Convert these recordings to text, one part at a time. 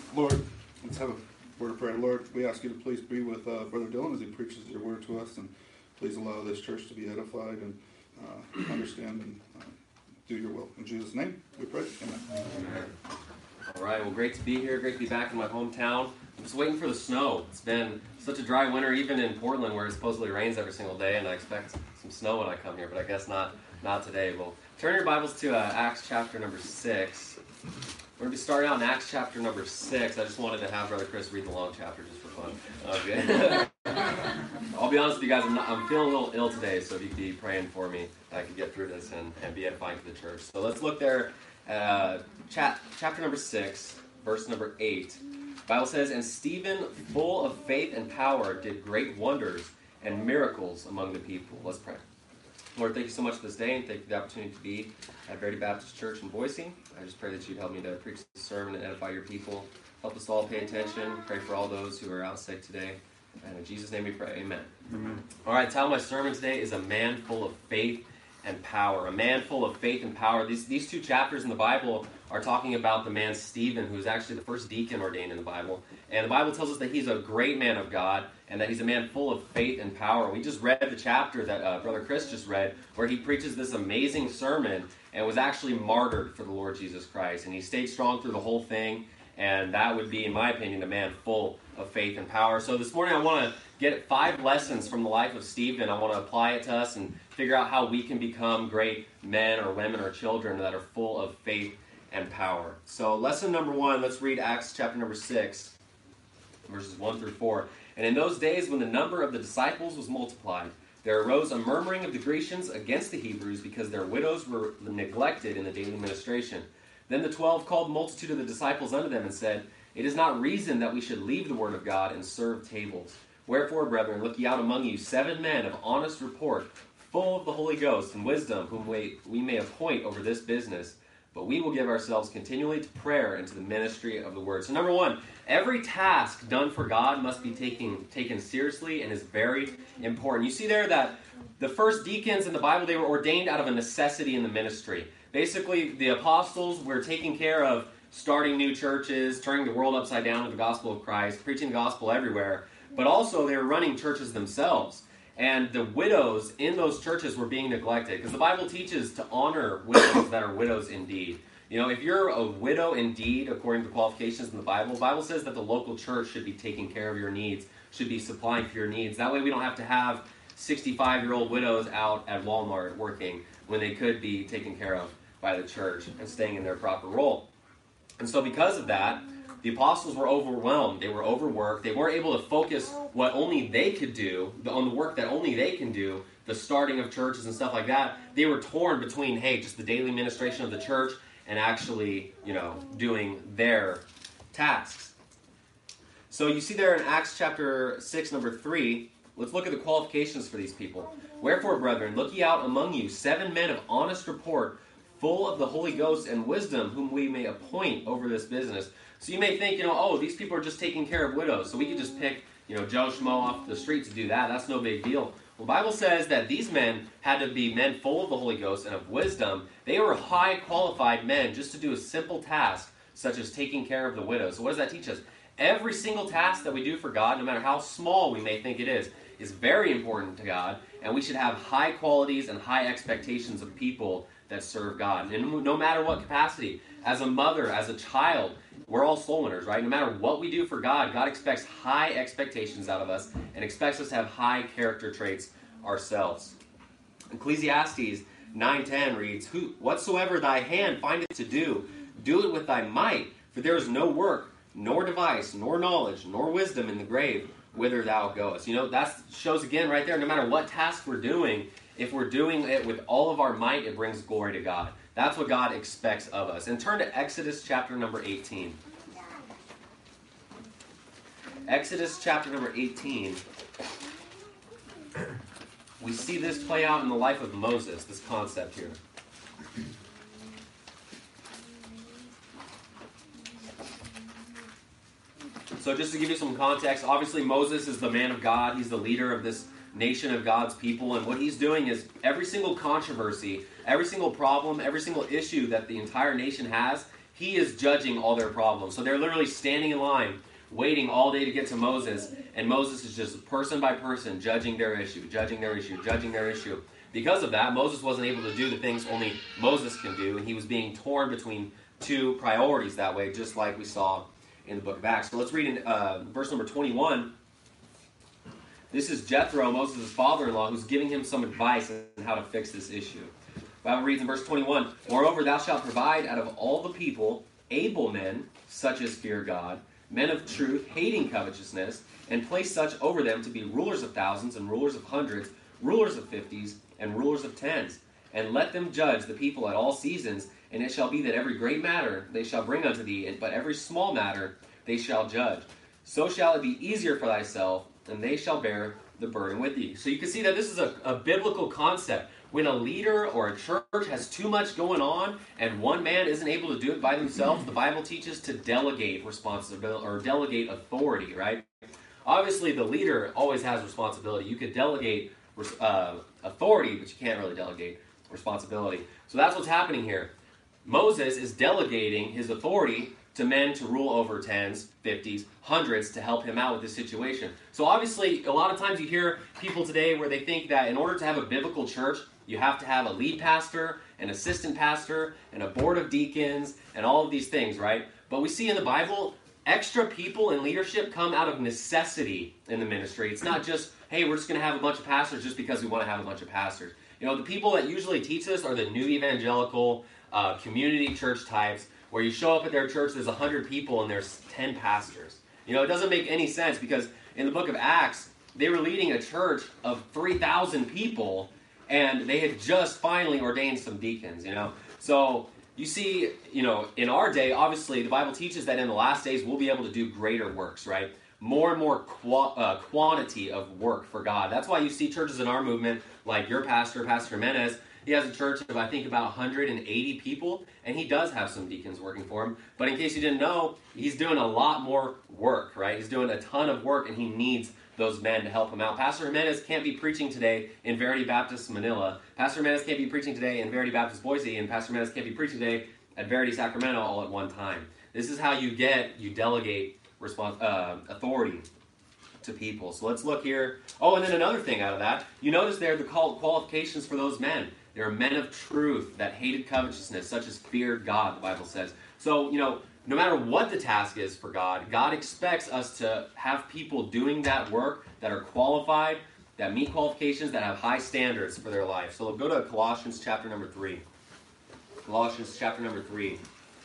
Lord, let's have a word of prayer. Lord, we ask you to please be with Brother Dylan as he preaches your word to us, and please allow this church to be edified and understand and do your will. In Jesus' name, we pray. Amen. Amen. All right, well, great to be here. Great to be back in my hometown. I'm just waiting for the snow. It's been such a dry winter, even in Portland, where it supposedly rains every single day, and I expect some snow when I come here, but I guess not today. Well, turn your Bibles to Acts chapter number 6. We're going to be starting out in Acts chapter number 6. I just wanted to have Brother Chris read the long chapter just for fun. Okay. I'll be honest with you guys, I'm feeling a little ill today, so if you could be praying for me, I could get through this and be edifying for the church. So let's look there, chapter number 6, verse number 8. The Bible says, "And Stephen, full of faith and power, did great wonders and miracles among the people." Let's pray. Lord, thank you so much for this day, and thank you for the opportunity to be at Verity Baptist Church in Boise. I just pray that you'd help me to preach this sermon and edify your people. Help us all pay attention. Pray for all those who are out sick today. And in Jesus' name we pray. Amen. Amen. All right, the title of my sermon today is "A Man Full of Faith and Power." A man full of faith and power. These two chapters in the Bible are talking about the man Stephen, who's actually the first deacon ordained in the Bible. And the Bible tells us that he's a great man of God and that he's a man full of faith and power. We just read the chapter that Brother Chris just read, where he preaches this amazing sermon and was actually martyred for the Lord Jesus Christ. And he stayed strong through the whole thing. And that would be, in my opinion, a man full of faith and power. So this morning I want to get 5 lessons from the life of Stephen. I want to apply it to us and figure out how we can become great men or women or children that are full of faith and power. So lesson number 1, let's read Acts chapter number 6, verses 1 through 4. "And in those days when the number of the disciples was multiplied, there arose a murmuring of the Grecians against the Hebrews because their widows were neglected in the daily ministration. Then the 12 called the multitude of the disciples unto them and said, It is not reason that we should leave the word of God and serve tables. Wherefore, brethren, look ye out among you 7 men of honest report, full of the Holy Ghost and wisdom, whom we may appoint over this business. But we will give ourselves continually to prayer and to the ministry of the word." So number 1, every task done for God must be taken seriously and is very important. You see there that the first deacons in the Bible, they were ordained out of a necessity in the ministry. Basically, the apostles were taking care of starting new churches, turning the world upside down with the gospel of Christ, preaching the gospel everywhere, but also they were running churches themselves. And the widows in those churches were being neglected, because the Bible teaches to honor widows that are widows indeed. You know, if you're a widow indeed, according to the qualifications in the Bible says that the local church should be taking care of your needs, should be supplying for your needs. That way we don't have to have 65-year-old widows out at Walmart working when they could be taken care of by the church and staying in their proper role. And so because of that, the apostles were overwhelmed. They were overworked. They weren't able to focus what only they could do, on the work that only they can do, the starting of churches and stuff like that. They were torn between, just the daily administration of the church and actually, doing their tasks. So you see there in Acts chapter 6, number 3, let's look at the qualifications for these people. "Wherefore, brethren, look ye out among you 7 men of honest report, full of the Holy Ghost and wisdom, whom we may appoint over this business." So you may think, these people are just taking care of widows, so we could just pick, Joe Schmo off the street to do that. That's no big deal. Well, the Bible says that these men had to be men full of the Holy Ghost and of wisdom. They were high qualified men just to do a simple task, such as taking care of the widows. So what does that teach us? Every single task that we do for God, no matter how small we may think it is very important to God, and we should have high qualities and high expectations of people that serve God. And no matter what capacity, as a mother, as a child, we're all soul winners, right? No matter what we do for God, God expects high expectations out of us and expects us to have high character traits ourselves. Ecclesiastes 9:10 reads, "Whatsoever thy hand findeth to do, do it with thy might, for there is no work, nor device, nor knowledge, nor wisdom in the grave, whither thou goest." That shows again right there, no matter what task we're doing, if we're doing it with all of our might, it brings glory to God. That's what God expects of us. And turn to Exodus chapter number 18. Exodus chapter number 18. We see this play out in the life of Moses, this concept here. So just to give you some context, obviously Moses is the man of God. He's the leader of this nation of God's people. And what he's doing is every single controversy, every single problem, every single issue that the entire nation has, he is judging all their problems. So they're literally standing in line, waiting all day to get to Moses, and Moses is just person by person judging their issue, judging their issue, judging their issue. Because of that, Moses wasn't able to do the things only Moses can do, and he was being torn between two priorities that way, just like we saw in the book of Acts. So let's read in verse number 21. This is Jethro, Moses' father-in-law, who's giving him some advice on how to fix this issue. The Bible reads in verse 21, "Moreover, thou shalt provide out of all the people able men, such as fear God, men of truth, hating covetousness, and place such over them to be rulers of thousands and rulers of hundreds, rulers of fifties, and rulers of tens. And let them judge the people at all seasons, and it shall be that every great matter they shall bring unto thee, but every small matter they shall judge. So shall it be easier for thyself, and they shall bear the burden with thee." So you can see that this is a biblical concept. When a leader or a church has too much going on and one man isn't able to do it by themselves, the Bible teaches to delegate responsibility or delegate authority, right? Obviously, the leader always has responsibility. You could delegate authority, but you can't really delegate responsibility. So that's what's happening here. Moses is delegating his authority to men to rule over tens, fifties, hundreds to help him out with this situation. So obviously, a lot of times you hear people today where they think that in order to have a biblical church, you have to have a lead pastor, an assistant pastor, and a board of deacons, and all of these things, right? But we see in the Bible, extra people in leadership come out of necessity in the ministry. It's not just, hey, we're just going to have a bunch of pastors just because we want to have a bunch of pastors. You know, the people that usually teach this are the new evangelical community church types, where you show up at their church, there's 100 people and there's 10 pastors. You know, it doesn't make any sense, because in the book of Acts, they were leading a church of 3,000 people, and they had just finally ordained some deacons, you know. So you see, you know, in our day, obviously, the Bible teaches that in the last days, we'll be able to do greater works, right? More and more quantity of work for God. That's why you see churches in our movement, like your pastor, Pastor Jimenez. He has a church of, I think, about 180 people, and he does have some deacons working for him. But in case you didn't know, he's doing a lot more work, right? He's doing a ton of work, and he needs those men to help him out. Pastor Jimenez can't be preaching today in Verity Baptist Manila. Pastor Jimenez can't be preaching today in Verity Baptist Boise, and Pastor Jimenez can't be preaching today at Verity Sacramento all at one time. This is how you delegate authority to people. So let's look here. Oh, and then another thing out of that, you notice there the qualifications for those men. They are men of truth that hated covetousness, such as feared God, the Bible says. So, you know, no matter what the task is for God, God expects us to have people doing that work that are qualified, that meet qualifications, that have high standards for their life. So go to Colossians chapter number 3. Colossians chapter number 3.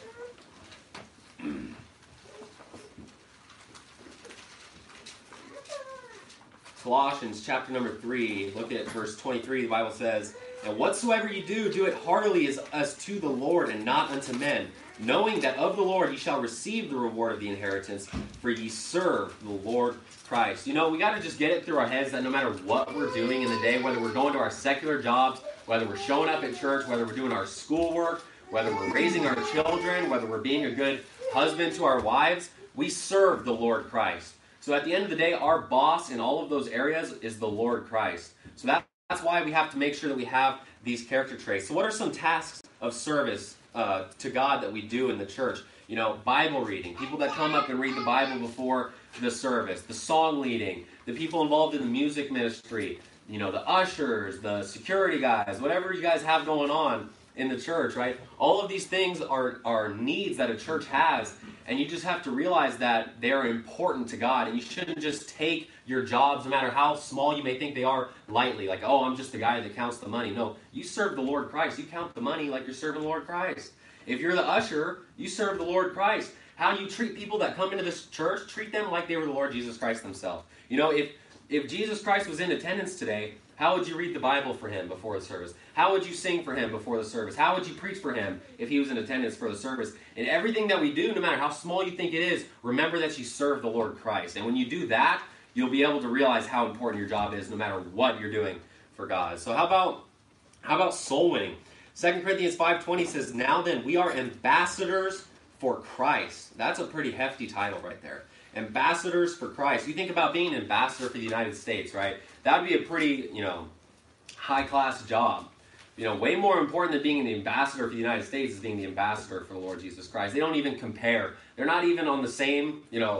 Colossians chapter number 3, look at verse 23, the Bible says, "And whatsoever you do, do it heartily as to the Lord and not unto men, knowing that of the Lord ye shall receive the reward of the inheritance, for ye serve the Lord Christ." You know, we got to just get it through our heads that no matter what we're doing in the day, whether we're going to our secular jobs, whether we're showing up at church, whether we're doing our schoolwork, whether we're raising our children, whether we're being a good husband to our wives, we serve the Lord Christ. So at the end of the day, our boss in all of those areas is the Lord Christ. So that's why we have to make sure that we have these character traits. So what are some tasks of service to God that we do in the church? You know, Bible reading, people that come up and read the Bible before the service, the song leading, the people involved in the music ministry, you know, the ushers, the security guys, whatever you guys have going on in the church, right? All of these things are needs that a church has, and you just have to realize that they are important to God, and you shouldn't just take your jobs, no matter how small you may think they are, lightly. Like, oh, I'm just the guy that counts the money. No, you serve the Lord Christ. You count the money like you're serving the Lord Christ. If you're the usher, you serve the Lord Christ. How you treat people that come into this church, treat them like they were the Lord Jesus Christ themselves. You know, if Jesus Christ was in attendance today, how would you read the Bible for him before the service? How would you sing for him before the service? How would you preach for him if he was in attendance for the service? And everything that we do, no matter how small you think it is, remember that you serve the Lord Christ. And when you do that, you'll be able to realize how important your job is no matter what you're doing for God. So how about soul winning? 2 Corinthians 5:20 says, "Now then, we are ambassadors for Christ." That's a pretty hefty title right there. Ambassadors for Christ. You think about being an ambassador for the United States, right? That would be a pretty, high-class job. way more important than being the ambassador for the United States is being the ambassador for the Lord Jesus Christ. They don't even compare. They're not even on the same,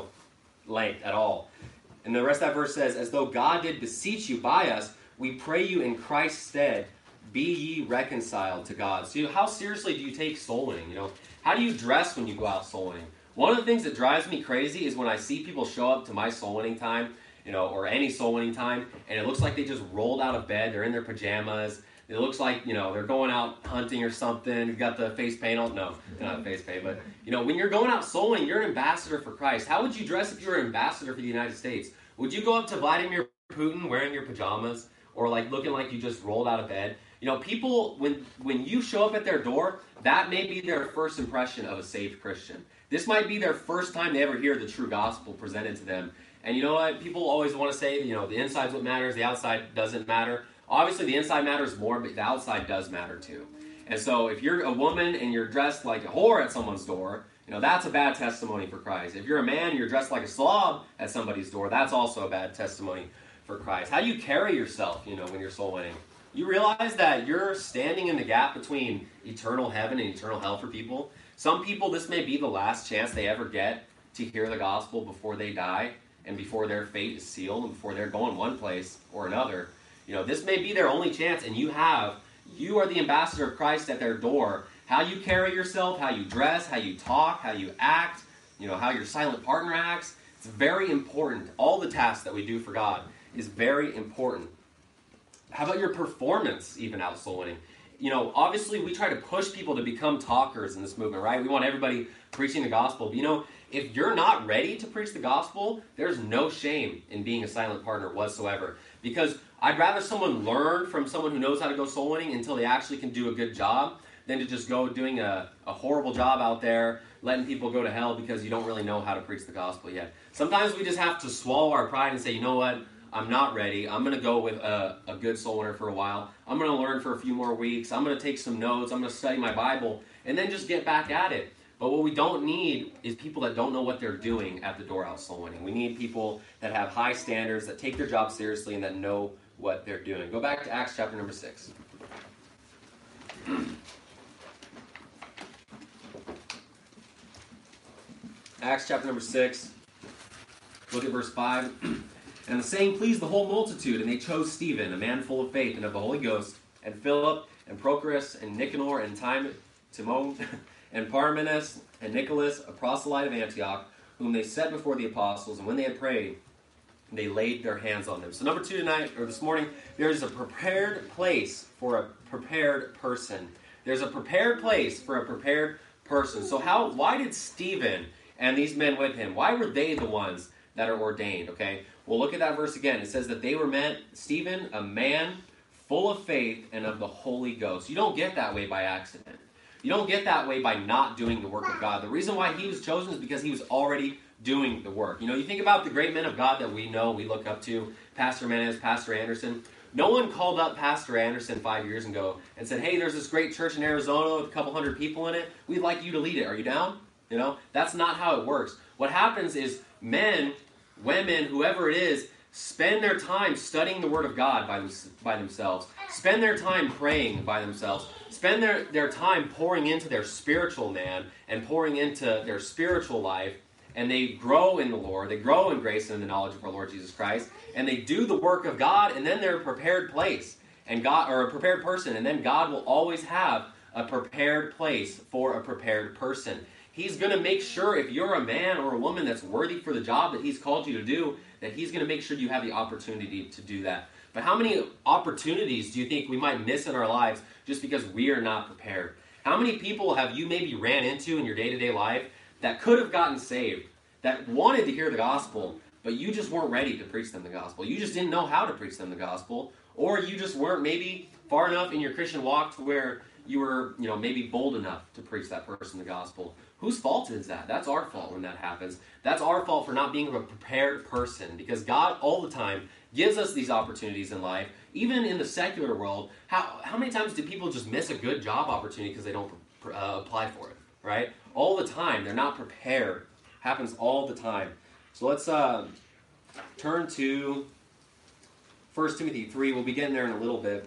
length at all. And the rest of that verse says, as though God did beseech you by us, we pray you in Christ's stead, be ye reconciled to God. So how seriously do you take soul winning? How do you dress when you go out soul winning? One of the things that drives me crazy is when I see people show up to my soul winning time, or any soul winning time, and it looks like they just rolled out of bed, they're in their pajamas, it looks like, they're going out hunting or something, you've got the face paint on, no, not face paint, but, when you're going out soul winning, you're an ambassador for Christ. How would you dress if you were an ambassador for the United States? Would you go up to Vladimir Putin wearing your pajamas, or looking like you just rolled out of bed? People, when you show up at their door, that may be their first impression of a saved Christian. This might be their first time they ever hear the true gospel presented to them. And you know what? People always want to say, the inside's what matters, the outside doesn't matter. Obviously, the inside matters more, but the outside does matter too. And so if you're a woman and you're dressed like a whore at someone's door, that's a bad testimony for Christ. If you're a man and you're dressed like a slob at somebody's door, that's also a bad testimony for Christ. How do you carry yourself, when you're soul winning? You realize that you're standing in the gap between eternal heaven and eternal hell for people. Some people, this may be the last chance they ever get to hear the gospel before they die and before their fate is sealed and before they're going one place or another. This may be their only chance, and you are the ambassador of Christ at their door. How you carry yourself, how you dress, how you talk, how you act, how your silent partner acts, it's very important. All the tasks that we do for God is very important. How about your performance, even out soul winning? Obviously we try to push people to become talkers in this movement, right? We want everybody preaching the gospel. But if you're not ready to preach the gospel, there's no shame in being a silent partner whatsoever. Because I'd rather someone learn from someone who knows how to go soul winning until they actually can do a good job than to just go doing a horrible job out there, letting people go to hell because you don't really know how to preach the gospel yet. Sometimes we just have to swallow our pride and say, you know what? I'm not ready. I'm going to go with a good soul winner for a while. I'm going to learn for a few more weeks. I'm going to take some notes. I'm going to study my Bible and then just get back at it. But what we don't need is people that don't know what they're doing at the door out soul winning. We need people that have high standards, that take their job seriously, and that know what they're doing. Go back to Acts chapter number 6. Acts chapter number 6. Look at verse 5. And the saying pleased the whole multitude, and they chose Stephen, a man full of faith and of the Holy Ghost, and Philip, and Prochorus, and Nicanor, and Timon, and Parmenas, and Nicholas, a proselyte of Antioch, whom they set before the apostles, and when they had prayed, they laid their hands on them. So number 2 tonight, or this morning, there's a prepared place for a prepared person. There's a prepared place for a prepared person. So why did Stephen and these men with him, why were they the ones that are ordained, okay? Well, look at that verse again. It says that they were Stephen, a man full of faith and of the Holy Ghost. You don't get that way by accident. You don't get that way by not doing the work of God. The reason why he was chosen is because he was already doing the work. You think about the great men of God that we know, we look up to, Pastor Menes, Pastor Anderson. No one called up Pastor Anderson 5 years ago and said, hey, there's this great church in Arizona with a couple hundred people in it. We'd like you to lead it. Are you down? That's not how it works. What happens is men, women, whoever it is, spend their time studying the Word of God by themselves. Spend their time praying by themselves. Spend their time pouring into their spiritual man and pouring into their spiritual life. And they grow in the Lord. They grow in grace and in the knowledge of our Lord Jesus Christ. And they do the work of God, and then they're a prepared place. Or a prepared person. And then God will always have a prepared place for a prepared person. He's going to make sure if you're a man or a woman that's worthy for the job that he's called you to do, that he's going to make sure you have the opportunity to do that. But how many opportunities do you think we might miss in our lives just because we are not prepared? How many people have you maybe ran into in your day-to-day life that could have gotten saved, that wanted to hear the gospel, but you just weren't ready to preach them the gospel? You just didn't know how to preach them the gospel, or you just weren't maybe far enough in your Christian walk to where you were, maybe bold enough to preach that person the gospel. Whose fault is that? That's our fault when that happens. That's our fault for not being a prepared person, because God all the time gives us these opportunities in life, even in the secular world. How many times do people just miss a good job opportunity because they don't apply for it, right? All the time. They're not prepared. Happens all the time. So let's turn to 1 Timothy 3. We'll be getting there in a little bit, but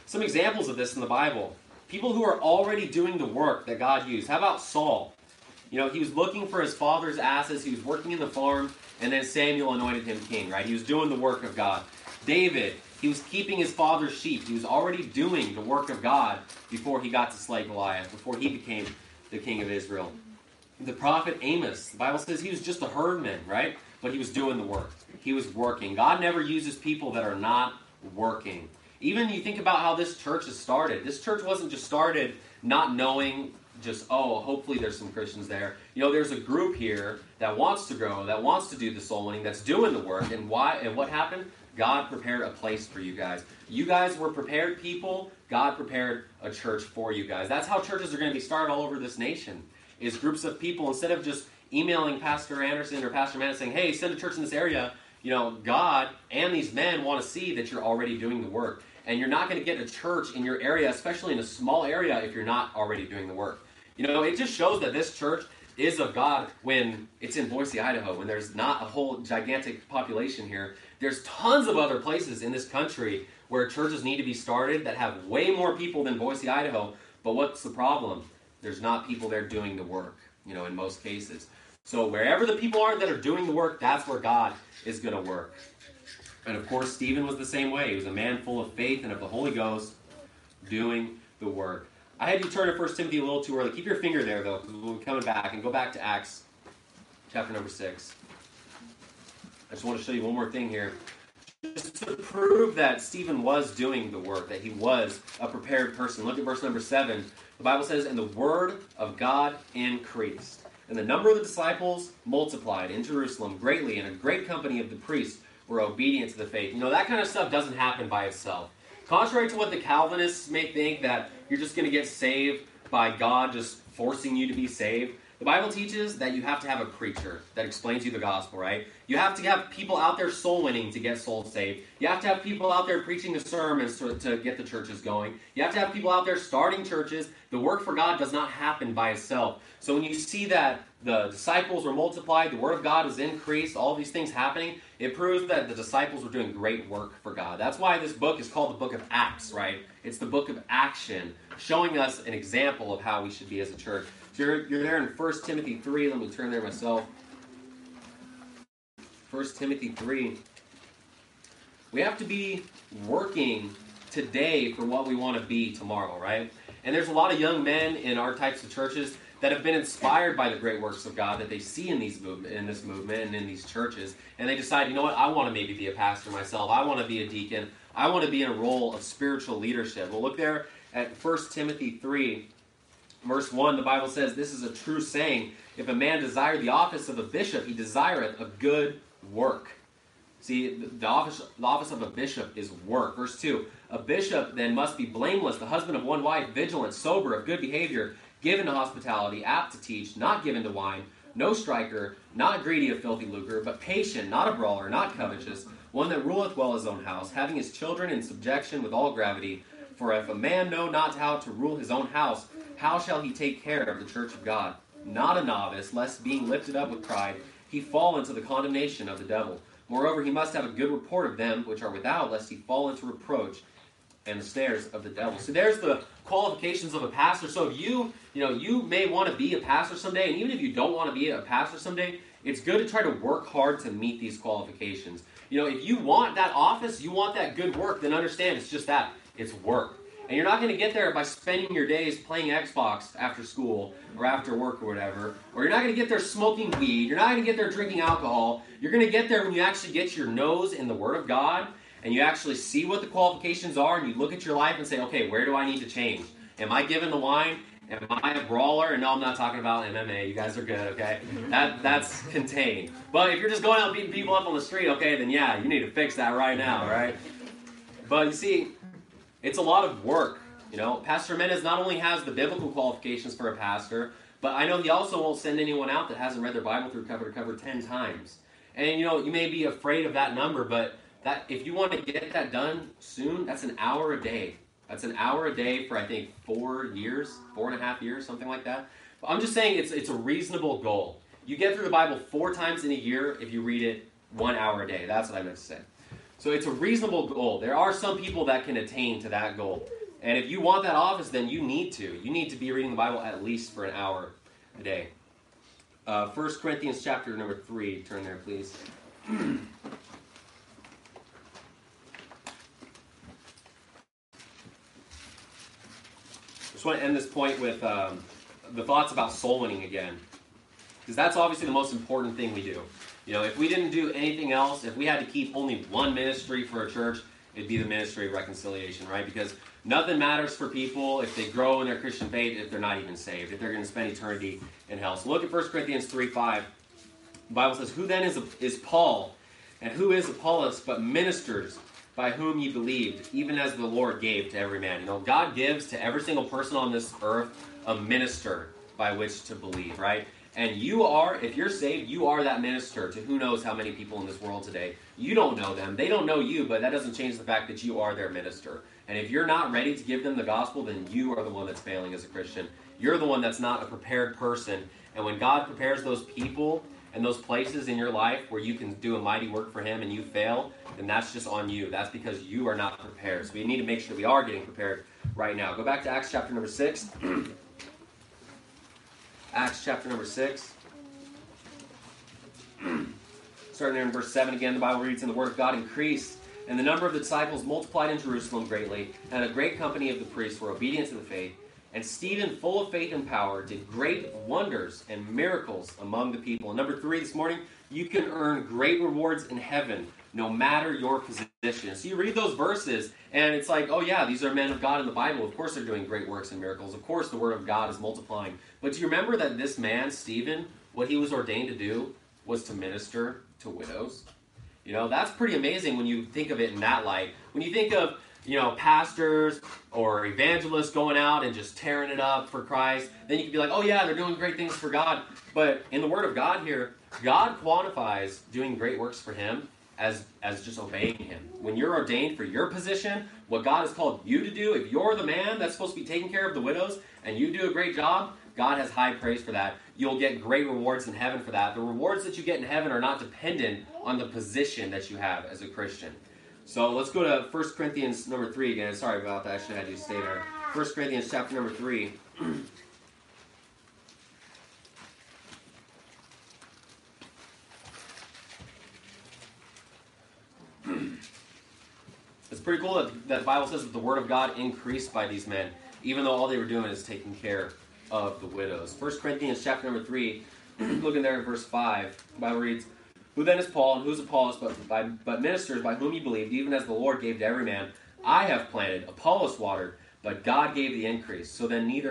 Some examples of this in the Bible. People who are already doing the work that God used. How about Saul? You know, he was looking for his father's asses. He was working in the farm, and then Samuel anointed him king, right? He was doing the work of God. David, he was keeping his father's sheep. He was already doing the work of God before he got to slay Goliath, before he became the king of Israel. The prophet Amos, the Bible says he was just a herdman, right? But he was doing the work. He was working. God never uses people that are not working. Even you think about how this church is started. This church wasn't just started not knowing just, oh, hopefully there's some Christians there. You know, there's a group here that wants to grow, that wants to do the soul winning, that's doing the work. And why? And what happened? God prepared a place for you guys. You guys were prepared people. God prepared a church for you guys. That's how churches are going to be started all over this nation, is groups of people, instead of just emailing Pastor Anderson or Pastor Mann saying, hey, send a church in this area. You know, God and these men want to see that you're already doing the work. And you're not going to get a church in your area, especially in a small area, if you're not already doing the work. You know, it just shows that this church is of God when it's in Boise, Idaho, when there's not a whole gigantic population here. There's tons of other places in this country where churches need to be started that have way more people than Boise, Idaho. But what's the problem? There's not people there doing the work, you know, in most cases. So wherever the people are that are doing the work, that's where God is going to work. And of course, Stephen was the same way. He was a man full of faith and of the Holy Ghost doing the work. I had you turn to 1 Timothy a little too early. Keep your finger there, though, because we'll be coming back. And go back to Acts chapter number 6. I just want to show you one more thing here. Just to prove that Stephen was doing the work, that he was a prepared person. Look at verse number 7. The Bible says, and the word of God increased, and the number of the disciples multiplied in Jerusalem greatly, and a great company of the priests were obedient to the faith. You know, that kind of stuff doesn't happen by itself. Contrary to what the Calvinists may think, that you're just going to get saved by God just forcing you to be saved, the Bible teaches that you have to have a preacher that explains you the gospel, right? You have to have people out there soul winning to get souls saved. You have to have people out there preaching the sermons to get the churches going. You have to have people out there starting churches. The work for God does not happen by itself. So when you see that the disciples were multiplied, the word of God was increased, all these things happening, it proves that the disciples were doing great work for God. That's why this book is called the book of Acts, right? It's the book of action, showing us an example of how we should be as a church. So you're there in 1 Timothy 3. Let me turn there myself. 1 Timothy 3. We have to be working today for what we want to be tomorrow, right? And there's a lot of young men in our types of churches that have been inspired by the great works of God that they see in this movement and in these churches. And they decide, you know what, I want to maybe be a pastor myself. I want to be a deacon. I want to be in a role of spiritual leadership. Well, look there at 1 Timothy 3, verse 1. The Bible says, this is a true saying. If a man desire the office of a bishop, he desireth a good work. See, the office of a bishop is work. Verse 2, a bishop then must be blameless, the husband of one wife, vigilant, sober, of good behavior, given to hospitality, apt to teach, not given to wine, no striker, not greedy of filthy lucre, but patient, not a brawler, not covetous, one that ruleth well his own house, having his children in subjection with all gravity. For if a man know not how to rule his own house, how shall he take care of the church of God? Not a novice, lest being lifted up with pride, he fall into the condemnation of the devil. Moreover, he must have a good report of them which are without, lest he fall into reproach and the snares of the devil. So there's the qualifications of a pastor. So if you may want to be a pastor someday, and even if you don't want to be a pastor someday, it's good to try to work hard to meet these qualifications. You know, if you want that office, you want that good work, then understand it's just that. It's work. And you're not going to get there by spending your days playing Xbox after school or after work or whatever. Or you're not going to get there smoking weed. You're not going to get there drinking alcohol. You're going to get there when you actually get your nose in the Word of God and you actually see what the qualifications are and you look at your life and say, okay, where do I need to change? Am I given the wine? Am I a brawler? And no, I'm not talking about MMA. You guys are good, okay? That's contained. But if you're just going out beating people up on the street, okay, then yeah, you need to fix that right now, right? But you see, it's a lot of work. You know, Pastor Menez not only has the biblical qualifications for a pastor, but I know he also won't send anyone out that hasn't read their Bible through cover to cover 10 times. And, you know, you may be afraid of that number, but that if you want to get that done soon, that's an hour a day. That's an hour a day for, I think, 4 years, 4.5 years, something like that. But I'm just saying it's a reasonable goal. You get through the Bible 4 times in a year if you read it 1 hour a day. That's what I meant to say. So it's a reasonable goal. There are some people that can attain to that goal. And if you want that office, then you need to. You need to be reading the Bible at least for an hour a day. 1 Corinthians chapter number 3. Turn there, please. Just want to end this point with the thoughts about soul winning again. Because that's obviously the most important thing we do. You know, if we didn't do anything else, if we had to keep only one ministry for a church, it'd be the ministry of reconciliation, right? Because nothing matters for people if they grow in their Christian faith if they're not even saved, if they're going to spend eternity in hell. So look at 1 Corinthians 3:5. The Bible says, "Who then is Paul, and who is Apollos, but ministers by whom ye believed, even as the Lord gave to every man." You know, God gives to every single person on this earth a minister by which to believe, right? And you are, if you're saved, you are that minister to who knows how many people in this world today. You don't know them. They don't know you, but that doesn't change the fact that you are their minister. And if you're not ready to give them the gospel, then you are the one that's failing as a Christian. You're the one that's not a prepared person. And when God prepares those people and those places in your life where you can do a mighty work for Him and you fail, then that's just on you. That's because you are not prepared. So we need to make sure that we are getting prepared right now. Go back to Acts chapter number 6. Acts chapter number 6. Starting there in verse 7 again, the Bible reads, "And the word of God increased, and the number of the disciples multiplied in Jerusalem greatly, and a great company of the priests were obedient to the faith. And Stephen, full of faith and power, did great wonders and miracles among the people." And number 3 this morning, you can earn great rewards in heaven, no matter your position. So you read those verses, and it's like, oh yeah, these are men of God in the Bible. Of course they're doing great works and miracles. Of course the word of God is multiplying. But do you remember that this man, Stephen, what he was ordained to do was to minister to widows? You know, that's pretty amazing when you think of it in that light. When you think of, you know, pastors or evangelists going out and just tearing it up for Christ, then you can be like, oh yeah, they're doing great things for God. But in the Word of God here, God quantifies doing great works for Him as just obeying Him. When you're ordained for your position, what God has called you to do, if you're the man that's supposed to be taking care of the widows and you do a great job, God has high praise for that. You'll get great rewards in heaven for that. The rewards that you get in heaven are not dependent on the position that you have as a Christian. So let's go to 1 Corinthians number 3 again. Sorry about that. I should have had you stay there. 1 Corinthians chapter number 3. It's pretty cool that the Bible says that the word of God increased by these men, even though all they were doing is taking care of the widows. 1 Corinthians chapter number 3, looking there in verse 5, the Bible reads, "Who then is Paul, and who is Apollos, but ministers by whom ye believed, even as the Lord gave to every man? I have planted, Apollos watered, but God gave the increase. So then neither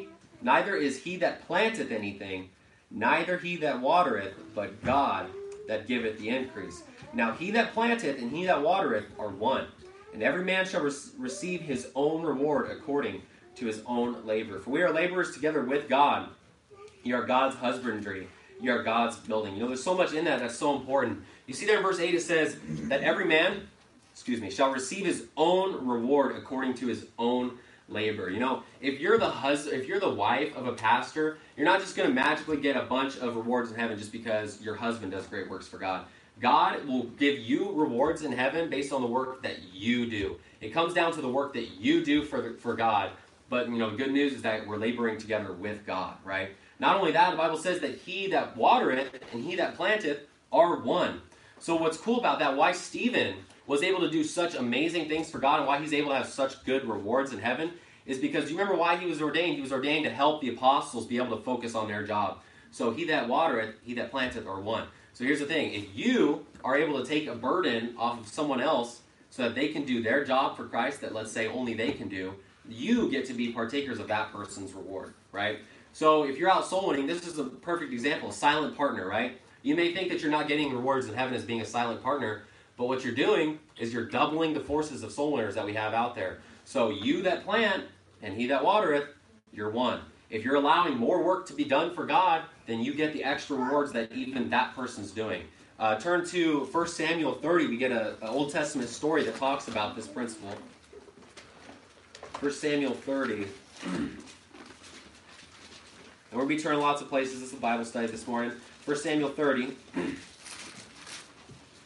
is he that planteth anything, neither he that watereth, but God that giveth the increase. Now he that planteth and he that watereth are one, and every man shall receive his own reward according to his own labor. For we are laborers together with God. Ye are God's husbandry. Ye are God's building." You know, there's so much in that that's so important. You see there in verse 8 it says that every man, shall receive his own reward according to his own labor. You know, if you're the wife of a pastor, you're not just going to magically get a bunch of rewards in heaven just because your husband does great works for God. God will give you rewards in heaven based on the work that you do. It comes down to the work that you do for God. But, you know, the good news is that we're laboring together with God, right? Not only that, the Bible says that he that watereth and he that planteth are one. So what's cool about that, why Stephen was able to do such amazing things for God and why he's able to have such good rewards in heaven is because, do you remember why he was ordained? He was ordained to help the apostles be able to focus on their job. So he that watereth, he that planteth are one. So here's the thing. If you are able to take a burden off of someone else so that they can do their job for Christ that, let's say, only they can do, you get to be partakers of that person's reward, right? So if you're out soul winning, this is a perfect example, a silent partner, right? You may think that you're not getting rewards in heaven as being a silent partner, but what you're doing is you're doubling the forces of soul winners that we have out there. So you that plant and he that watereth, you're one. If you're allowing more work to be done for God, then you get the extra rewards that even that person's doing. Turn to 1 Samuel 30. We get an Old Testament story that talks about this principle. 1 Samuel 30. And we're going to be turning lots of places. This is a Bible study this morning. 1 Samuel 30.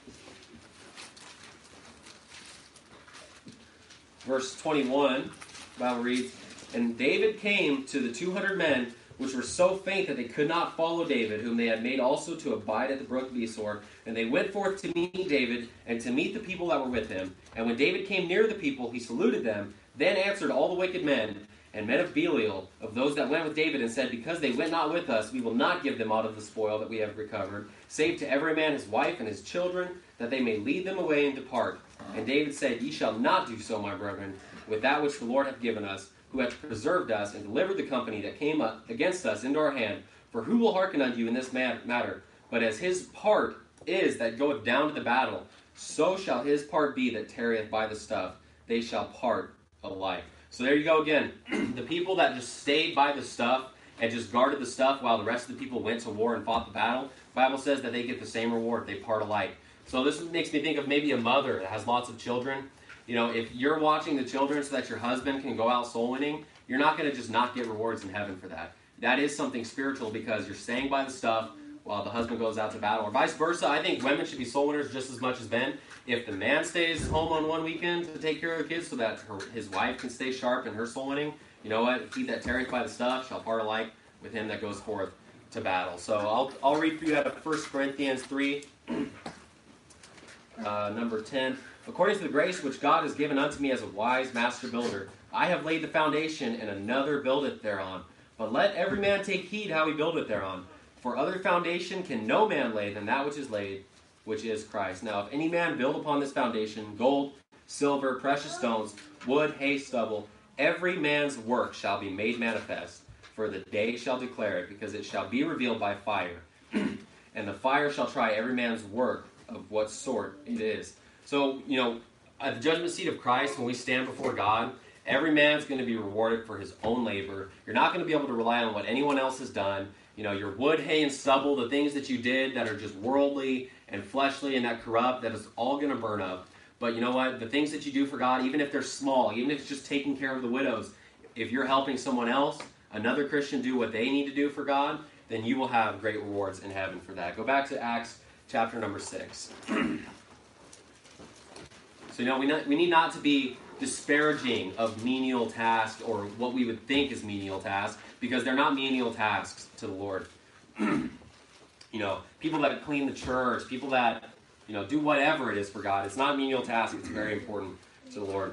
Verse 21. The Bible reads, "And David came to the 200 men, which were so faint that they could not follow David, whom they had made also to abide at the brook Besor. And they went forth to meet David, and to meet the people that were with him. And when David came near the people, he saluted them. Then answered all the wicked men, and men of Belial, of those that went with David, and said, Because they went not with us, we will not give them out of the spoil that we have recovered, save to every man his wife and his children, that they may lead them away and depart. And David said, Ye shall not do so, my brethren, with that which the Lord hath given us, who hath preserved us, and delivered the company that came up against us into our hand. For who will hearken unto you in this matter? But as his part is that goeth down to the battle, so shall his part be that tarrieth by the stuff. They shall part alike." So there you go again. The people that just stayed by the stuff and just guarded the stuff while the rest of the people went to war and fought the battle, the Bible says that they get the same reward. They part alike. So this makes me think of maybe a mother that has lots of children. You know, if you're watching the children so that your husband can go out soul winning, you're not going to just not get rewards in heaven for that. That is something spiritual because you're staying by the stuff while the husband goes out to battle. Or vice versa, I think women should be soul winners just as much as men. If the man stays home on one weekend to take care of the kids so that his wife can stay sharp in her soul winning, you know what? He that tarrieth by the stuff shall part alike with him that goes forth to battle. So I'll read for you out of 1 Corinthians 3, number 10. "According to the grace which God has given unto me as a wise master builder, I have laid the foundation, and another buildeth thereon. But let every man take heed how he buildeth thereon. For other foundation can no man lay than that which is laid, which is Christ. Now if any man build upon this foundation gold, silver, precious stones, wood, hay, stubble, every man's work shall be made manifest, for the day shall declare it, because it shall be revealed by fire. And the fire shall try every man's work of what sort it is." So, you know, at the judgment seat of Christ, when we stand before God, every man's going to be rewarded for his own labor. You're not going to be able to rely on what anyone else has done. You know, your wood, hay, and stubble, the things that you did that are just worldly and fleshly and that corrupt, that is all going to burn up. But you know what? The things that you do for God, even if they're small, even if it's just taking care of the widows, if you're helping someone else, another Christian, do what they need to do for God, then you will have great rewards in heaven for that. Go back to Acts chapter number 6. So, you know, we need not to be disparaging of menial tasks or what we would think is menial tasks, because they're not menial tasks to the Lord. You know, people that clean the church, people that, you know, do whatever it is for God, it's not a menial task, it's very important to the Lord.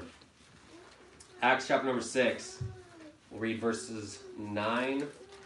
Acts chapter number 6, we'll read verses 9,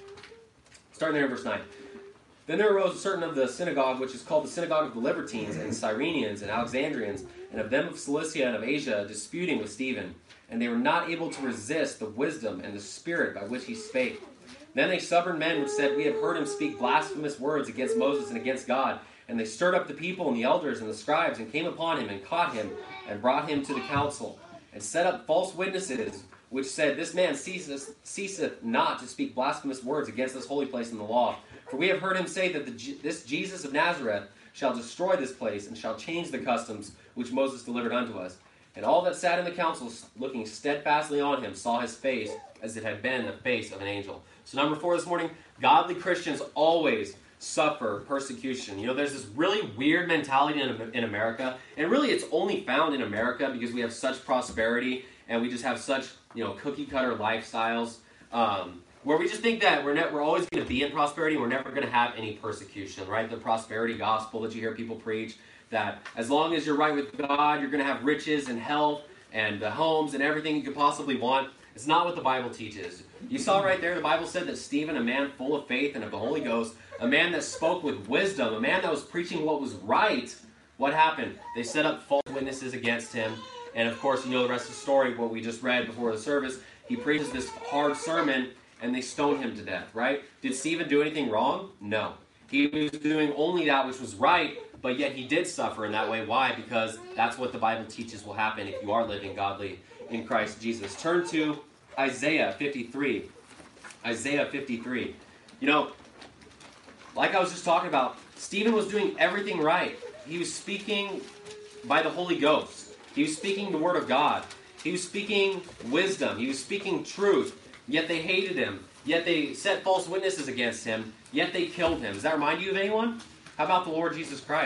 starting there in verse 9. "Then there arose a certain of the synagogue, which is called the synagogue of the Libertines, and Cyrenians, and Alexandrians, and of them of Cilicia and of Asia, disputing with Stephen. And they were not able to resist the wisdom and the spirit by which he spake. Then they stubborn men which said, We have heard him speak blasphemous words against Moses and against God. And they stirred up the people and the elders and the scribes, and came upon him, and caught him, and brought him to the council, and set up false witnesses, which said, This man ceaseth not to speak blasphemous words against this holy place in the law. For we have heard him say that this Jesus of Nazareth shall destroy this place, and shall change the customs which Moses delivered unto us. And all that sat in the council, looking steadfastly on him, saw his face as it had been the face of an angel." So number 4 this morning, godly Christians always suffer persecution. You know, there's this really weird mentality in America, and really it's only found in America because we have such prosperity, and we just have such, you know, cookie-cutter lifestyles, where we just think that we're always going to be in prosperity, and we're never going to have any persecution, right? The prosperity gospel that you hear people preach, that as long as you're right with God, you're going to have riches and health and homes and everything you could possibly want. It's not what the Bible teaches. You saw right there, the Bible said that Stephen, a man full of faith and of the Holy Ghost, a man that spoke with wisdom, a man that was preaching what was right, what happened? They set up false witnesses against him. And of course, you know the rest of the story, what we just read before the service. He preaches this hard sermon, and they stone him to death, right? Did Stephen do anything wrong? No. He was doing only that which was right, but yet he did suffer in that way. Why? Because that's what the Bible teaches will happen if you are living godly in Christ Jesus. Turn to Isaiah 53. Isaiah 53. You know, like I was just talking about, Stephen was doing everything right. He was speaking by the Holy Ghost. He was speaking the Word of God. He was speaking wisdom. He was speaking truth. Yet they hated him. Yet they set false witnesses against him. Yet they killed him. Does that remind you of anyone? How about the Lord Jesus Christ?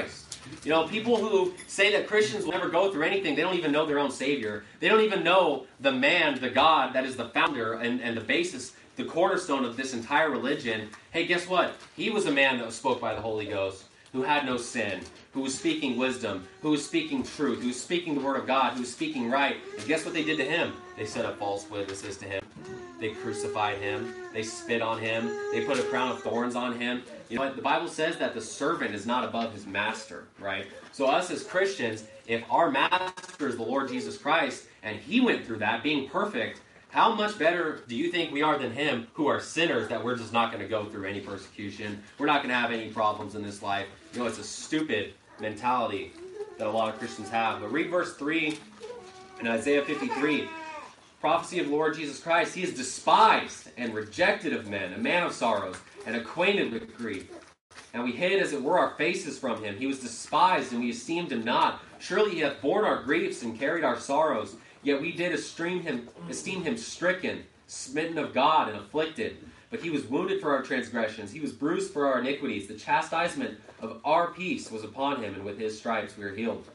You know, people who say that Christians will never go through anything, they don't even know their own Savior. They don't even know the man, the God that is the founder and the basis, the cornerstone of this entire religion. Hey, guess what? He was a man that was spoke by the Holy Ghost, who had no sin, who was speaking wisdom, who was speaking truth, who was speaking the word of God, who was speaking right. And guess what they did to him? They set up false witnesses to him. They crucified him. They spit on him. They put a crown of thorns on him. You know what? The Bible says that the servant is not above his master, right? So us as Christians, if our master is the Lord Jesus Christ, and he went through that, being perfect, how much better do you think we are than him, who are sinners, that we're just not going to go through any persecution? We're not going to have any problems in this life. You know, it's a stupid mentality that a lot of Christians have. But read verse 3 in Isaiah 53. Prophecy of Lord Jesus Christ. He is despised and rejected of men, a man of sorrows, and acquainted with grief. And we hid, as it were, our faces from him. He was despised, and we esteemed him not. Surely he hath borne our griefs and carried our sorrows. Yet we did esteem him stricken, smitten of God, and afflicted. But he was wounded for our transgressions. He was bruised for our iniquities. The chastisement of our peace was upon him, and with his stripes we are healed.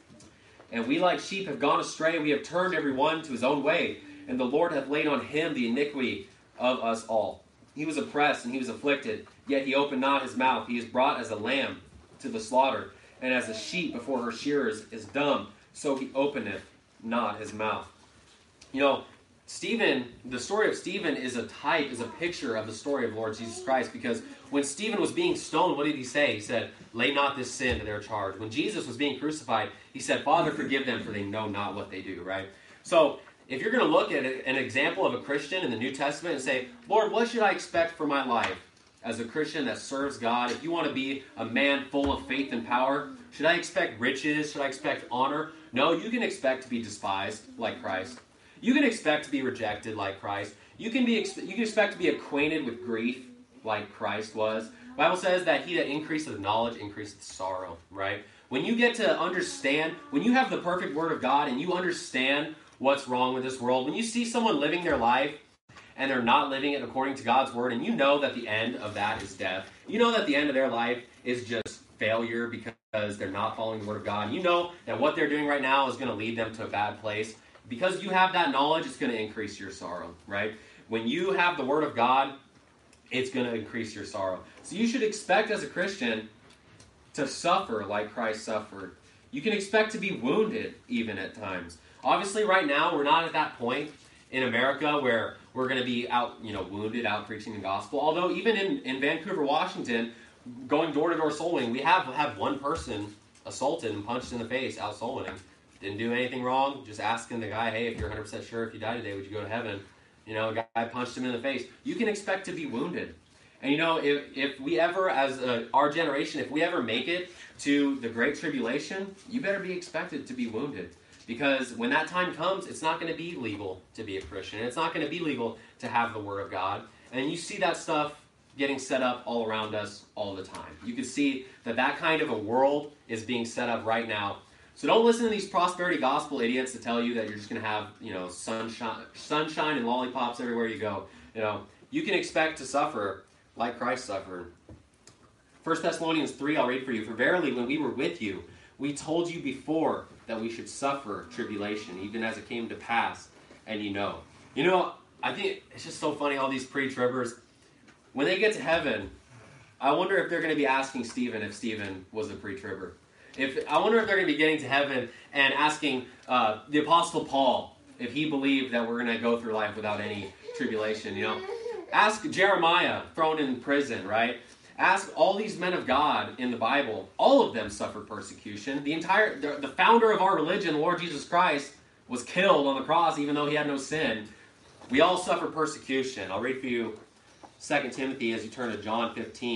And we like sheep have gone astray. We have turned every one to his own way. And the Lord hath laid on him the iniquity of us all. He was oppressed and he was afflicted. Yet he opened not his mouth. He is brought as a lamb to the slaughter. And as a sheep before her shearers is dumb, so he openeth not his mouth. You know, Stephen, the story of Stephen is a type, is a picture of the story of Lord Jesus Christ, because when Stephen was being stoned, what did he say? He said, lay not this sin to their charge. When Jesus was being crucified, he said, Father, forgive them, for they know not what they do, right? So, if you're going to look at an example of a Christian in the New Testament and say, Lord, what should I expect for my life as a Christian that serves God? If you want to be a man full of faith and power, should I expect riches? Should I expect honor? No, you can expect to be despised like Christ. You can expect to be rejected like Christ. You can expect to be acquainted with grief like Christ was. The Bible says that he that increaseth knowledge increaseth sorrow, right? When you get to understand, when you have the perfect word of God and you understand what's wrong with this world, when you see someone living their life and they're not living it according to God's word, and you know that the end of that is death, you know that the end of their life is just failure because they're not following the word of God, you know that what they're doing right now is going to lead them to a bad place. Because you have that knowledge, it's going to increase your sorrow, right? When you have the word of God, it's going to increase your sorrow. So you should expect as a Christian to suffer like Christ suffered. You can expect to be wounded even at times. Obviously, right now, we're not at that point in America where we're going to be out, wounded, out preaching the gospel. Although even in Vancouver, Washington, going door-to-door soul winning, we have one person assaulted and punched in the face out soul winning. Didn't do anything wrong, just asking the guy, hey, if you're 100% sure if you die today, would you go to heaven? A guy punched him in the face. You can expect to be wounded. And if we ever, as our generation, if we ever make it to the Great Tribulation, you better be expected to be wounded. Because when that time comes, it's not going to be legal to be a Christian. It's not going to be legal to have the Word of God. And you see that stuff getting set up all around us all the time. You can see that kind of a world is being set up right now. So don't listen to these prosperity gospel idiots that tell you that you're just going to have, sunshine and lollipops everywhere you go. You can expect to suffer like Christ suffered. 1 Thessalonians 3, I'll read for you. For verily, when we were with you, we told you before that we should suffer tribulation, even as it came to pass, and I think it's just so funny, all these pre-tribbers. When they get to heaven, I wonder if they're going to be asking Stephen if Stephen was a pre-tribber. I wonder if they're going to be getting to heaven and asking the Apostle Paul if he believed that we're going to go through life without any tribulation, Ask Jeremiah, thrown in prison, right? Ask all these men of God in the Bible. All of them suffered persecution. The founder of our religion, Lord Jesus Christ, was killed on the cross even though he had no sin. We all suffer persecution. I'll read for you 2 Timothy as you turn to John